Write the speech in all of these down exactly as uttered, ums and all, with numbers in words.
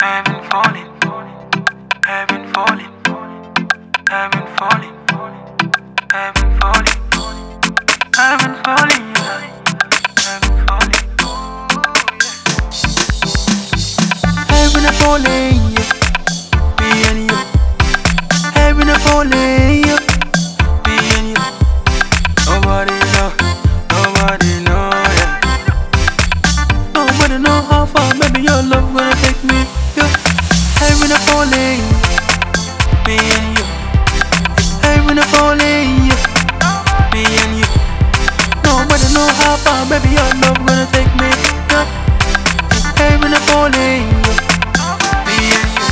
I've been falling, I've been falling, I've been falling, I've been falling, I've been falling, yeah. I've been falling. I've been falling, yeah. Me and you. I've been falling, yeah. Me and you. Nobody know, nobody know, yeah. Nobody know how far, maybe your love gonna take me, yeah. I've been falling, me and you. I've been falling, yeah. Me and you. Nobody know how far, maybe your love gonna take me, yeah. I've been falling, yeah. Me and you.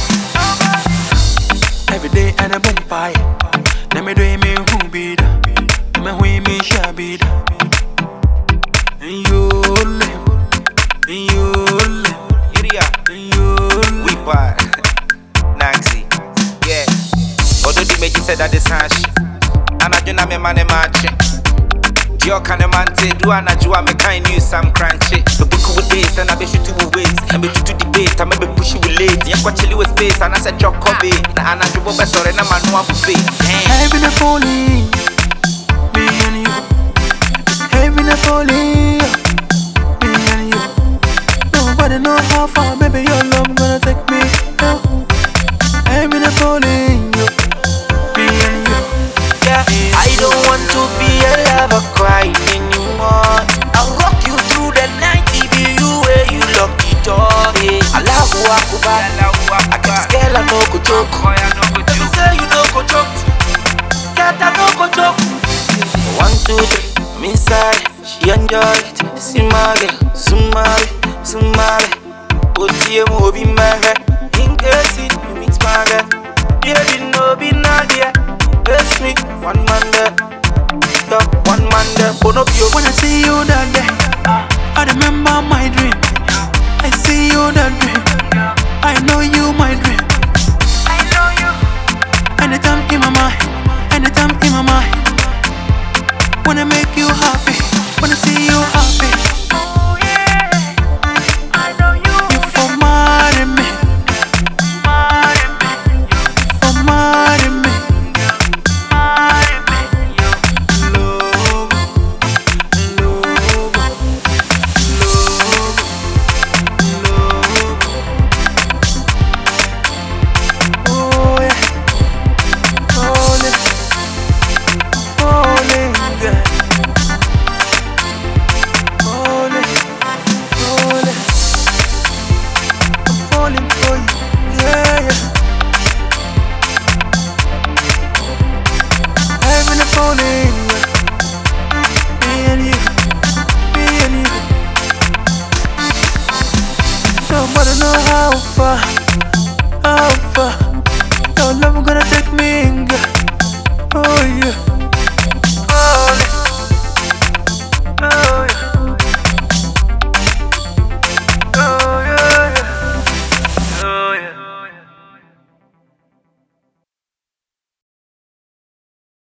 Every day and a bumpy. Let me do me who be da. Let me who me shabby da. And you live, and you live, Iria, and you live. we part. Nancy, yeah. Although the major said that this hash, and I do not me man match. Your kind of man say, do I not do I make kind news some crunchy. The book with this and I be shoot two ways. And be to debate, I may be push you with late. You got chilly with space and I said your copy. And I do best or in a man one for I've been falling, me and you. I've been falling, me and you. Nobody know how far, baby, your love gonna take me, yeah. I've been falling, you, me and you. Yeah, I don't want to be a lover crying anymore. I'll rock you through the night, it be you where you lock the door. Yeah. Allahu Akbar, I can scale and no go joke. Let me say you no go joke, yeah, that no go joke. One, two, three, I'm inside, she enjoy it. See my girl, Sumari, Sumari. Otie mo be my head, in case it meets my girl. Yeah, you know be Nadia. Bless me, one man there, yeah, one man there, one of you. When I see you that day, I remember my dream.